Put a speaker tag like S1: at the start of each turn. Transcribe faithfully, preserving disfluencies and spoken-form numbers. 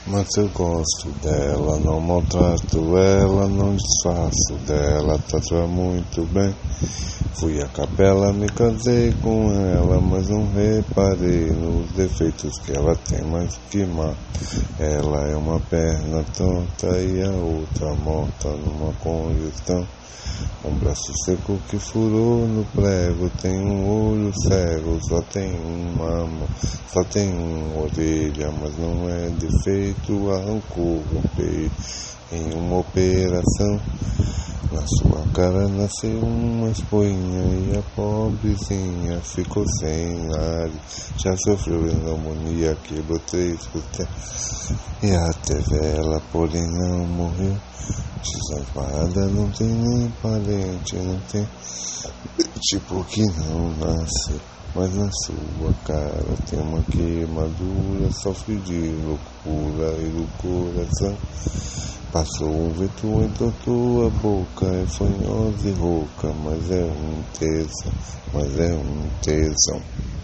S1: Mas eu gosto dela, não maltrato ela, não disfarço dela, trato muito bem. Fui à capela, me casei com ela, mas não reparei nos defeitos que ela tem, mas que má. Ela é uma perna tonta e a outra morta numa congestão. Um braço seco que furou no prego, tem um olho cego, só tem uma mão, só tem uma orelha, mas não é defeito, arrancou o peito em uma operação. Na sua cara nasceu uma espoinha e a pobrezinha ficou sem ar. Já sofreu pneumonia, quebrou três costelas e até vela, porém não morreu. Desamparada, não tem nem parente, não tem tipo que não nasce, mas na sua cara tem uma queimadura, sofre de loucura e do coração. Passou um vento, entortou a boca, é fanhosa e rouca, mas é um tesão, mas é um tesão.